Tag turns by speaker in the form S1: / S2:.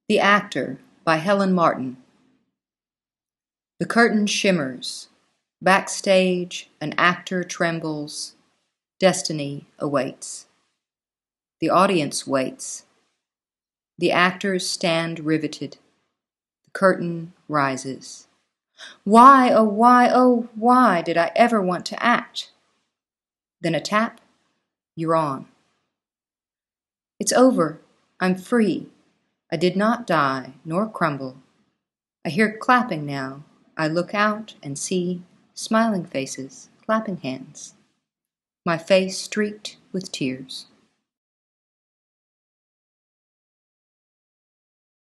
S1: The Actor by Helen Martin. The curtain shimmers. Backstage, an actor trembles. Destiny awaits. The audience waits. The actors stand riveted. The curtain rises. Why, oh, why did I ever want to act? Then a tap. You're on. It's over. I'm free. I did not die, nor crumble. I hear clapping now. I look out and see smiling faces, clapping hands. My face streaked with tears.